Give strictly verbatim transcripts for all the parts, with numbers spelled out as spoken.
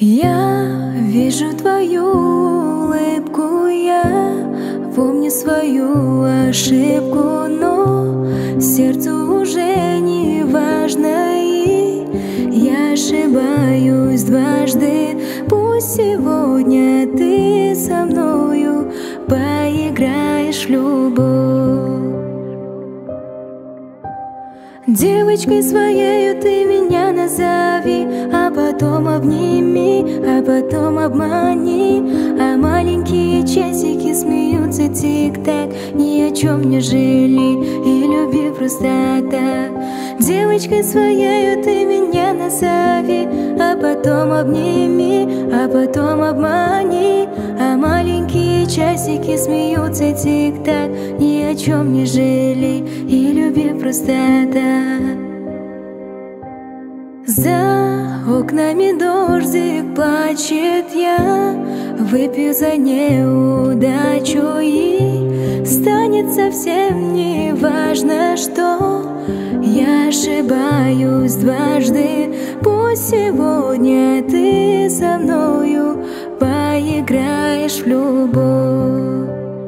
Я вижу твою улыбку, я помню свою ошибку, но сердцу уже не важно, и я ошибаюсь дважды. Пусть сегодня ты со мною поиграешь в любовь. Девочкой своею ты меня назови, а потом обними, а потом обмани. А маленькие часики смеются тик-так, ни о чем не жили и люби просто так. Девочкой своею ты меня назови, а потом обними, а потом обмани. А маленькие часики смеются тик-так, ни о чем не жили и люби просто так. За окнами дождик плачет, я выпью за неудачу, и станет совсем не важно, что я ошибаюсь дважды. Пусть сегодня ты со мною поиграешь в любовь.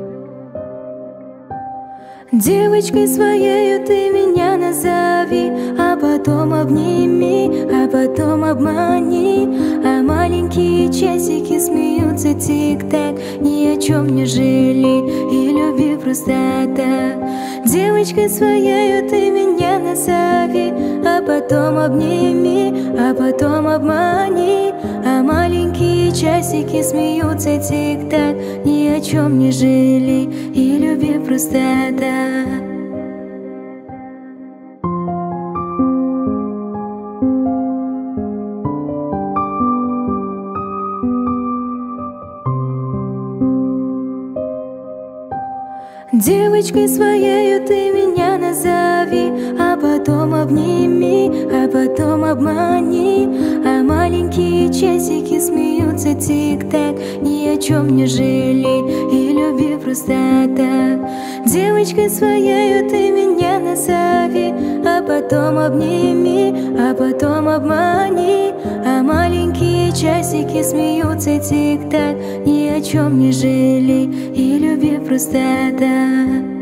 Девочкой своею ты меня назови, а потом обними, а потом обмани. А маленькие часики смеются тик-так, ни о чем не жили и люби просто так. Девочкой своею ты меня назови, а потом обними, а потом обмани. А маленькие часики смеются тик-так, ни о чем не жили и люби просто так. Девочкой своею ты меня назови, а потом обними, а потом обмани. А маленькие часики смеются тик-так, ни о чем не жили и люби просто так. Девочкой своею ты меня назови, а потом обними, а потом обмани. А маленькие часики смеются тик-так, ни о чем не жили и люби просто так.